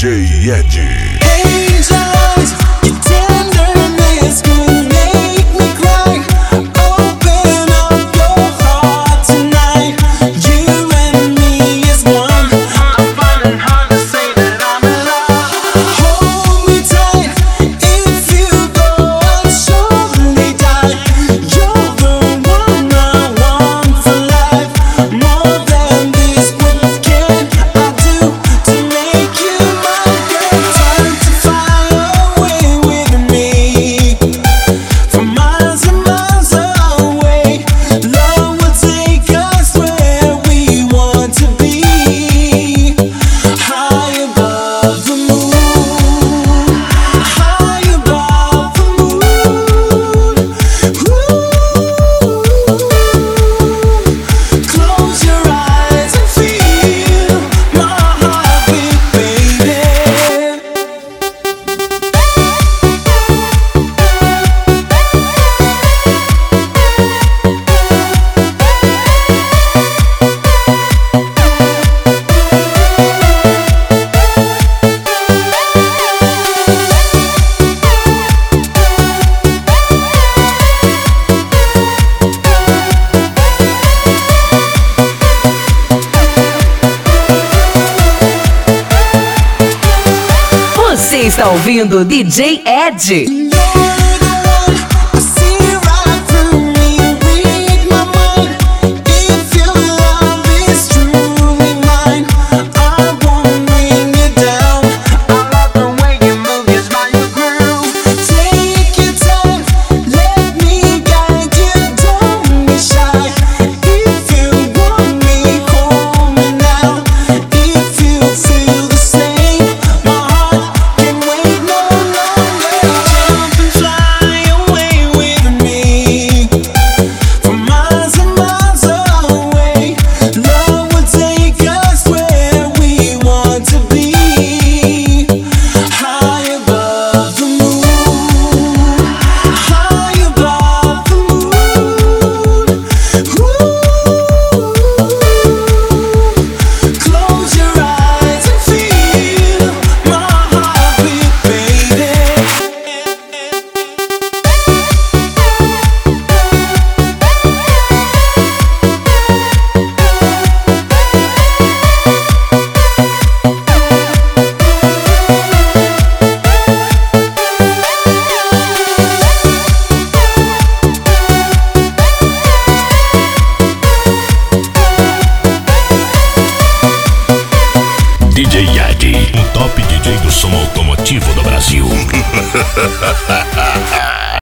DJ Ed. Angels, your tenderness could make me cry. Open up your heart tonight. You and me is one. I'm finding hard to say that I'm in love. Hold me tight. If you go, I'll surely die. You're the one I want for life. More than this, what can I do to make you mine? Time to fly away with me, from miles and miles away. Love will take us where we want to be, high above the moon, high above the moon. Close your eyes and feel my heartbeat, baby. Você está ouvindo DJ Ed. You're the one I see right through me, read my mind. If your love is truly mine, I won't bring you down. I love the way you move, you smile, you groove. Take your time, let me guide you, don't be shy. If you want me, call me now. If you feel the same, my heart can wait no longer. Jump and fly away with me, from miles and miles away. Love will take us where we want to be, high above the moon, high above the moon. Close your eyes and feel my heartbeat, baby. DJ Ed, o top DJ do som automotivo do Brasil.